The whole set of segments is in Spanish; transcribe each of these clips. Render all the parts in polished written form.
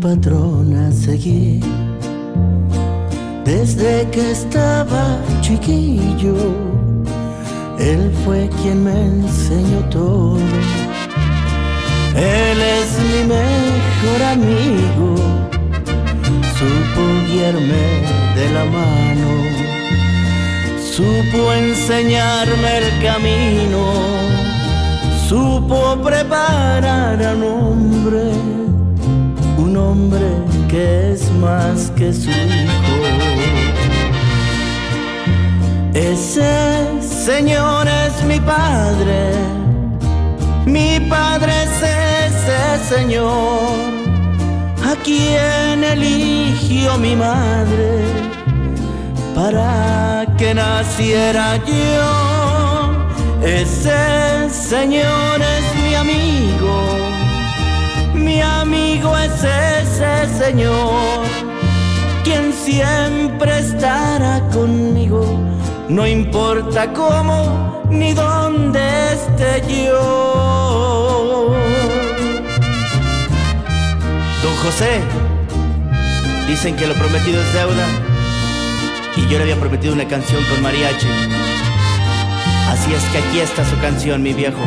patrón a seguir. Desde que estaba chiquillo, él fue quien me enseñó todo. Él es mi mejor amigo, supo guiarme de la mano, supo enseñarme el camino, supo preparar a un hombre que es más que su hijo. Ese señor es mi padre es ese señor a quien eligió mi madre para que naciera yo. Ese señor es mi amigo es ese señor, quien siempre estará conmigo, no importa cómo ni dónde esté yo. Don José, dicen que lo prometido es deuda, y yo le había prometido una canción con mariachi. Así es que aquí está su canción, mi viejo.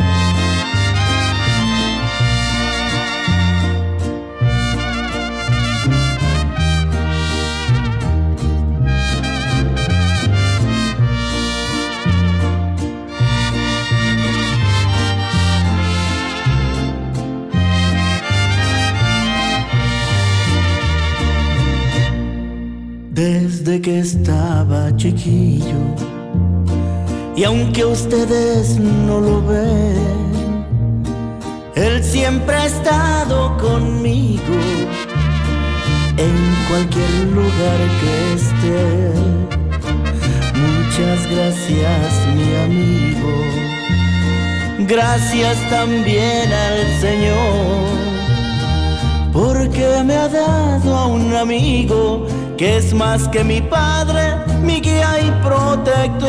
Desde que estaba chiquillo, y aunque ustedes no lo ven, él siempre ha estado conmigo en cualquier lugar que esté. Muchas gracias, mi amigo. Gracias también al Señor, porque me ha dado a un amigo que es más que mi padre, mi guía y protector.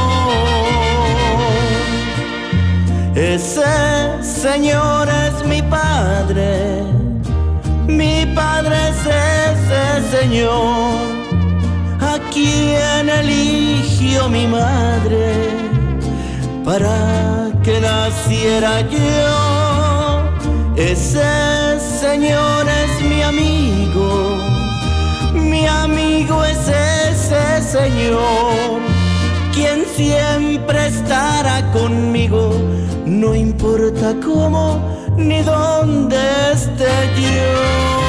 Ese señor es mi padre es ese señor a quien eligió mi madre para que naciera yo. Ese señor es mi amigo es ese señor, quien siempre estará conmigo, no importa cómo ni dónde esté yo.